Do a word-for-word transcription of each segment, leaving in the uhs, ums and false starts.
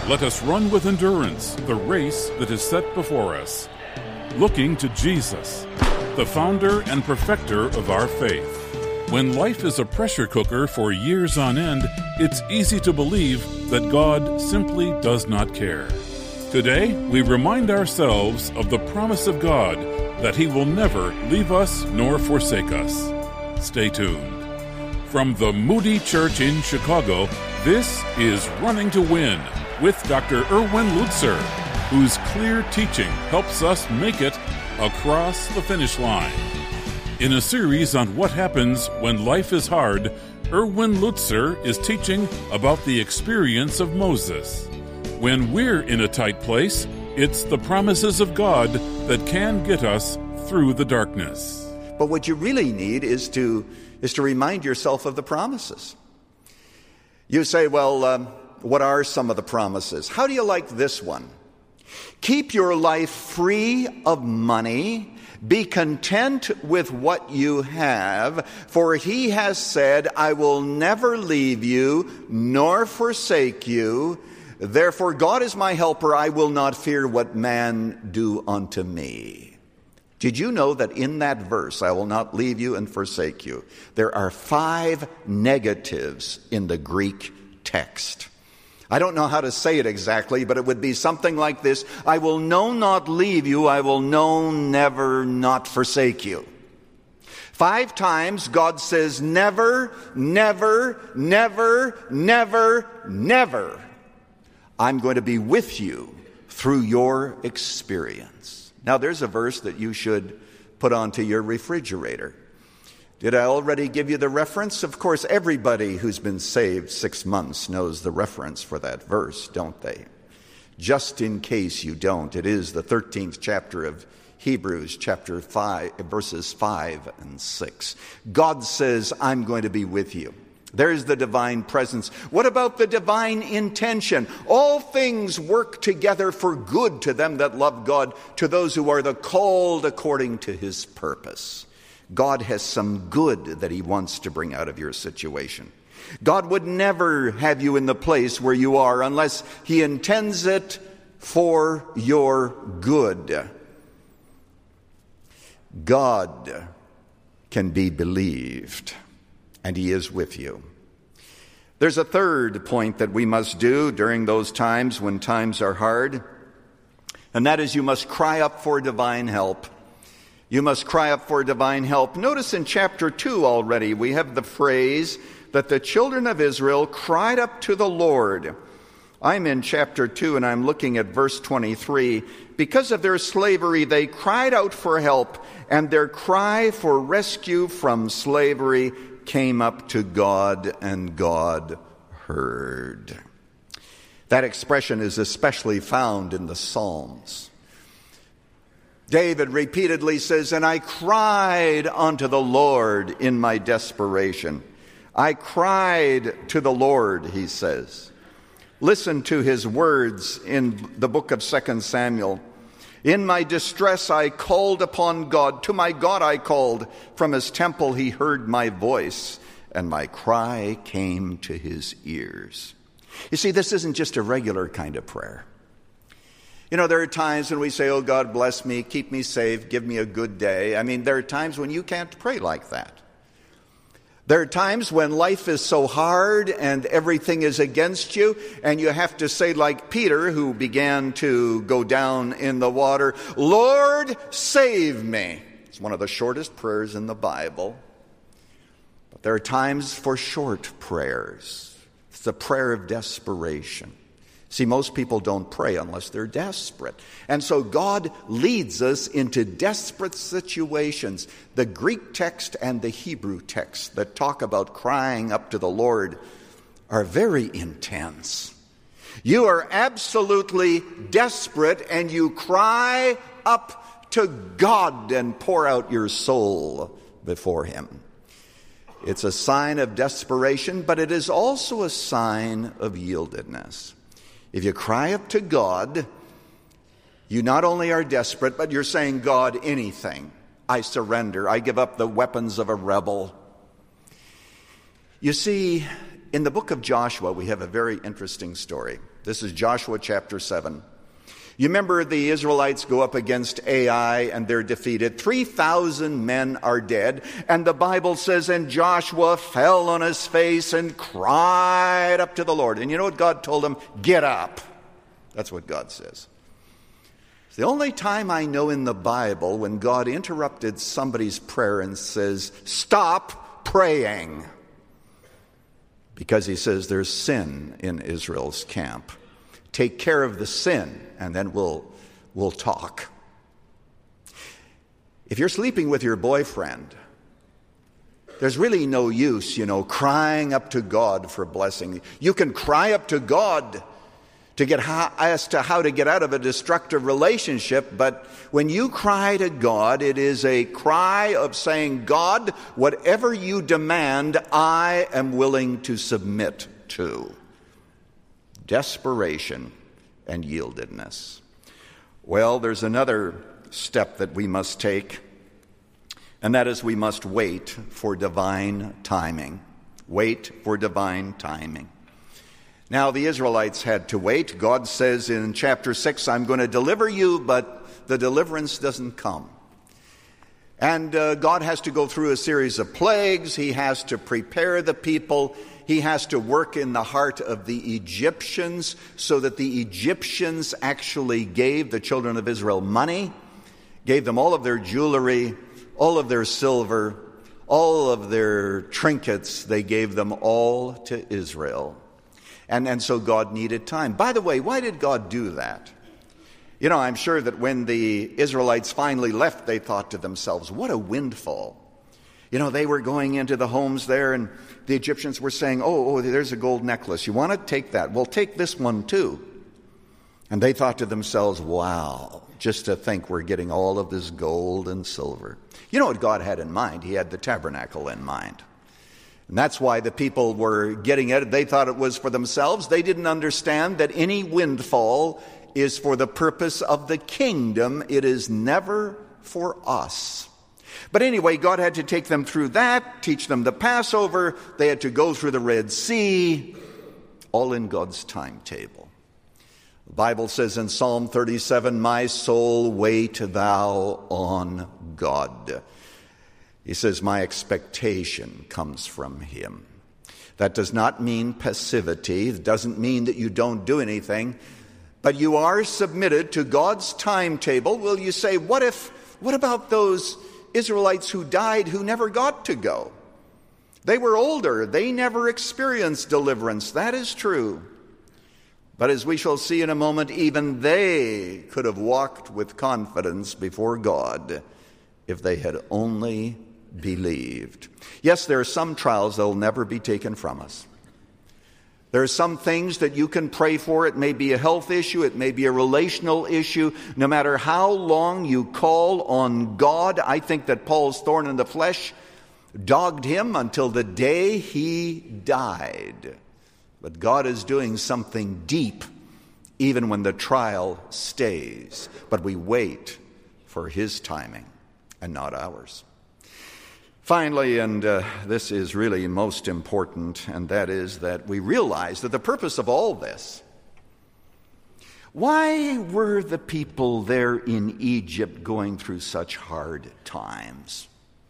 Let us run with endurance the race that is set before us, looking to Jesus, the founder and perfecter of our faith. When life is a pressure cooker for years on end, it's easy to believe that God simply does not care. Today, we remind ourselves of the promise of God that He will never leave us nor forsake us. Stay tuned. From the Moody Church in Chicago, this is Running to Win with Doctor Erwin Lutzer, whose clear teaching helps us make it across the finish line. In a series on what happens when life is hard, Erwin Lutzer is teaching about the experience of Moses. When we're in a tight place, it's the promises of God that can get us through the darkness. But what you really need is to is to remind yourself of the promises. You say, well, um, what are some of the promises? How do you like this one? Keep your life free of money. Be content with what you have, for He has said, I will never leave you nor forsake you. Therefore, God is my helper. I will not fear what man do unto me. Did you know that in that verse, I will not leave you and forsake you, there are five negatives in the Greek text? I don't know how to say it exactly, but it would be something like this. I will no not leave you. I will no never not forsake you. Five times God says never, never, never, never, never. I'm going to be with you through your experience. Now there's a verse that you should put onto your refrigerator. Did I already give you the reference? Of course, everybody who's been saved six months knows the reference for that verse, don't they? Just in case you don't, it is the thirteenth chapter of Hebrews, chapter five, verses five and six. God says, I'm going to be with you. There's the divine presence. What about the divine intention? All things work together for good to them that love God, to those who are the called according to His purpose. God has some good that He wants to bring out of your situation. God would never have you in the place where you are unless He intends it for your good. God can be believed, and He is with you. There's a third point that we must do during those times when times are hard, and that is you must cry up for divine help. You must cry up for divine help. Notice in chapter two already, we have the phrase that the children of Israel cried up to the Lord. I'm in chapter two and I'm looking at verse twenty-three. Because of their slavery, they cried out for help, and their cry for rescue from slavery came up to God, and God heard. That expression is especially found in the Psalms. David repeatedly says, and I cried unto the Lord in my desperation. I cried to the Lord, he says. Listen to his words in the book of Second Samuel. In my distress I called upon God. To my God I called. From His temple He heard my voice, and my cry came to His ears. You see, this isn't just a regular kind of prayer. You know, there are times when we say, oh, God bless me, keep me safe, give me a good day. I mean, there are times when you can't pray like that. There are times when life is so hard and everything is against you, and you have to say like Peter, who began to go down in the water, Lord, save me. It's one of the shortest prayers in the Bible. But there are times for short prayers. It's the prayer of desperation. See, most people don't pray unless they're desperate. And so God leads us into desperate situations. The Greek text and the Hebrew text that talk about crying up to the Lord are very intense. You are absolutely desperate and you cry up to God and pour out your soul before Him. It's a sign of desperation, but it is also a sign of yieldedness. If you cry up to God, you not only are desperate, but you're saying, God, anything. I surrender. I give up the weapons of a rebel. You see, in the book of Joshua, we have a very interesting story. This is Joshua chapter seven. You remember the Israelites go up against Ai and they're defeated. three thousand men are dead. And the Bible says, and Joshua fell on his face and cried up to the Lord. And you know what God told him? Get up. That's what God says. It's the only time I know in the Bible when God interrupted somebody's prayer and says, stop praying. Because he says there's sin in Israel's camp. Take care of the sin, and then we'll, we'll talk. If you're sleeping with your boyfriend, there's really no use, you know, crying up to God for blessing. You can cry up to God to get how, as to how to get out of a destructive relationship, but when you cry to God, it is a cry of saying, God, whatever you demand, I am willing to submit to. Desperation and yieldedness. Well, there's another step that we must take, and that is we must wait for divine timing. Wait for divine timing. Now, the Israelites had to wait. God says in chapter six, I'm going to deliver you, but the deliverance doesn't come. And uh, God has to go through a series of plagues. He has to prepare the people. He has to work in the heart of the Egyptians so that the Egyptians actually gave the children of Israel money, gave them all of their jewelry, all of their silver, all of their trinkets. They gave them all to Israel. And, and so God needed time. By the way, why did God do that? You know, I'm sure that when the Israelites finally left, they thought to themselves, what a windfall. You know, they were going into the homes there, and the Egyptians were saying, oh, oh, there's a gold necklace. You want to take that? Well, take this one too. And they thought to themselves, wow, just to think we're getting all of this gold and silver. You know what God had in mind? He had the tabernacle in mind. And that's why the people were getting it. They thought it was for themselves. They didn't understand that any windfall is for the purpose of the kingdom. It is never for us. But anyway, God had to take them through that, teach them the Passover. They had to go through the Red Sea, all in God's timetable. The Bible says in Psalm thirty-seven, my soul, wait thou on God. He says, my expectation comes from him. That does not mean passivity. It doesn't mean that you don't do anything. But you are submitted to God's timetable. Will you say, what if, what about those Israelites who died who never got to go? They were older. They never experienced deliverance. That is true. But as we shall see in a moment, even they could have walked with confidence before God if they had only believed. Yes, there are some trials that will never be taken from us. There are some things that you can pray for. It may be a health issue. It may be a relational issue. No matter how long you call on God, I think that Paul's thorn in the flesh dogged him until the day he died. But God is doing something deep even when the trial stays. But we wait for his timing and not ours. Finally, and uh, this is really most important, and that is that we realize that the purpose of all this, why were the people there in Egypt going through such hard times?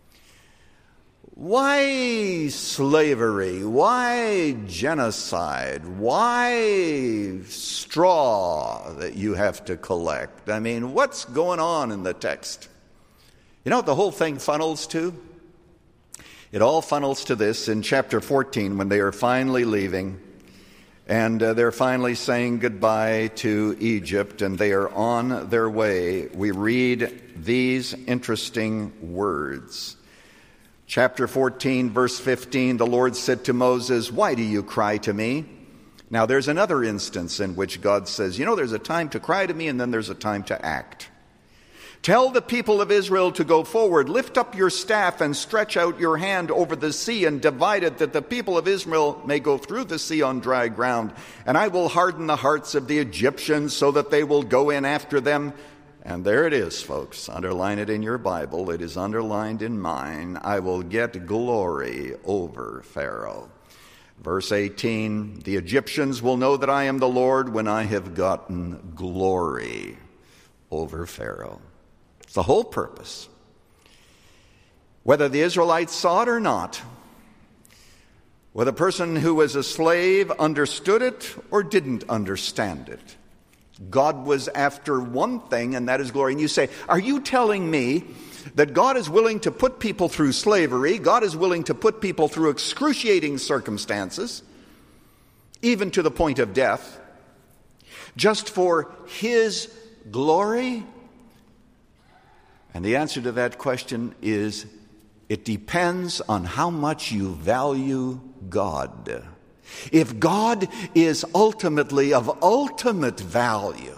Why slavery? Why genocide? Why straw that you have to collect? I mean, what's going on in the text? You know what the whole thing funnels to? It all funnels to this in chapter fourteen when they are finally leaving and uh, they're finally saying goodbye to Egypt and they are on their way. We read these interesting words. Chapter fourteen, verse fifteen, the Lord said to Moses, why do you cry to me? Now there's another instance in which God says, you know, there's a time to cry to me and then there's a time to act. Tell the people of Israel to go forward. Lift up your staff and stretch out your hand over the sea and divide it, that the people of Israel may go through the sea on dry ground. And I will harden the hearts of the Egyptians so that they will go in after them. And there it is, folks. Underline it in your Bible. It is underlined in mine. I will get glory over Pharaoh. Verse eighteen, the Egyptians will know that I am the Lord when I have gotten glory over Pharaoh. It's the whole purpose. Whether the Israelites saw it or not, whether the person who was a slave understood it or didn't understand it, God was after one thing, and that is glory. And you say, are you telling me that God is willing to put people through slavery, God is willing to put people through excruciating circumstances, even to the point of death, just for His glory? And the answer to that question is, it depends on how much you value God. If God is ultimately of ultimate value,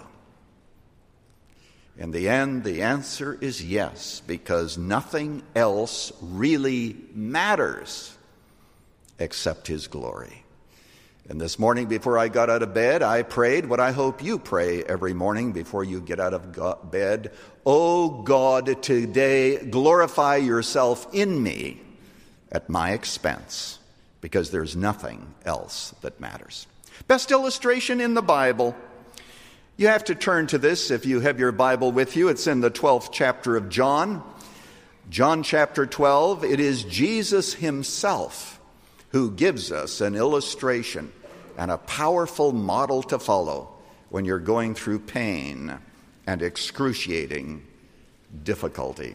in the end, the answer is yes, because nothing else really matters except His glory. And this morning, before I got out of bed, I prayed what I hope you pray every morning before you get out of bed. Oh God, today glorify yourself in me at my expense, because there's nothing else that matters. Best illustration in the Bible. You have to turn to this if you have your Bible with you. It's in the twelfth chapter of John. John chapter twelve. It is Jesus Himself who gives us an illustration and a powerful model to follow when you're going through pain and excruciating difficulty.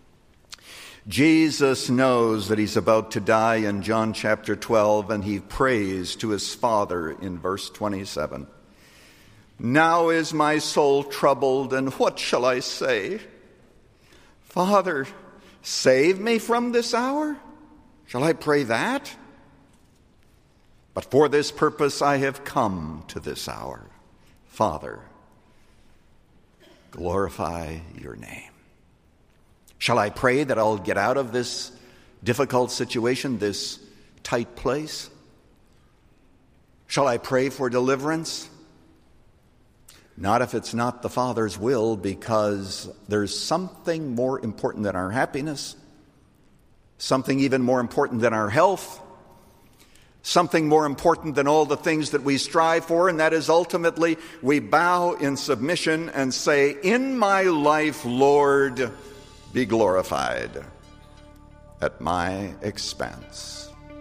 Jesus knows that He's about to die in John chapter twelve, and He prays to His Father in verse twenty-seven. Now is my soul troubled, and what shall I say? Father, save me from this hour? Shall I pray that? But for this purpose I have come to this hour. Father, glorify your name. Shall I pray that I'll get out of this difficult situation, this tight place? Shall I pray for deliverance? Not if it's not the Father's will, because there's something more important than our happiness, something even more important than our health, something more important than all the things that we strive for, and that is ultimately we bow in submission and say, in my life, Lord, be glorified at my expense.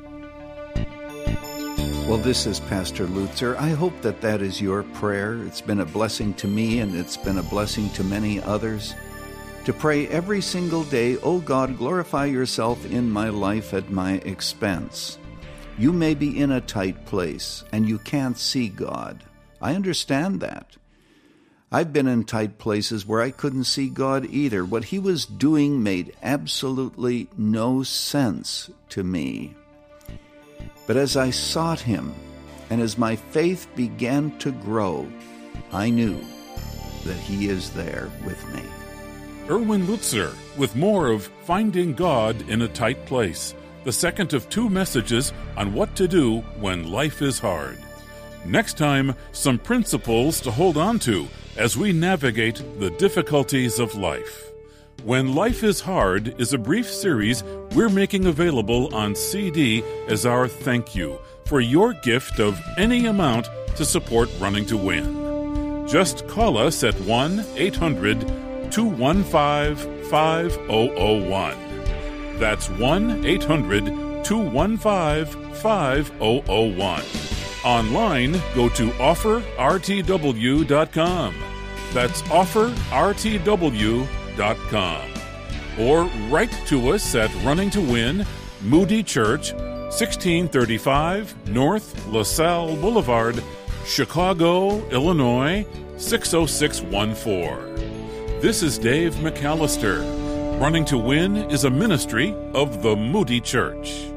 Well, this is Pastor Lutzer. I hope that that is your prayer. It's been a blessing to me, and it's been a blessing to many others, to pray every single day, oh God, glorify yourself in my life at my expense. You may be in a tight place, and you can't see God. I understand that. I've been in tight places where I couldn't see God either. What He was doing made absolutely no sense to me. But as I sought Him, and as my faith began to grow, I knew that He is there with me. Erwin Lutzer with more of Finding God in a Tight Place, the second of two messages on what to do when life is hard. Next time, some principles to hold on to as we navigate the difficulties of life. When Life is Hard is a brief series we're making available on C D as our thank you for your gift of any amount to support Running to Win. Just call us at one eight hundred two one five five zero zero one. That's one eight hundred two one five five zero zero one. Online, go to offer r t w dot com. That's offer r t w dot com. Or write to us at Running to Win, Moody Church, sixteen thirty-five North LaSalle Boulevard, Chicago, Illinois, six oh six one four. This is Dave McAllister. Running to Win is a ministry of the Moody Church.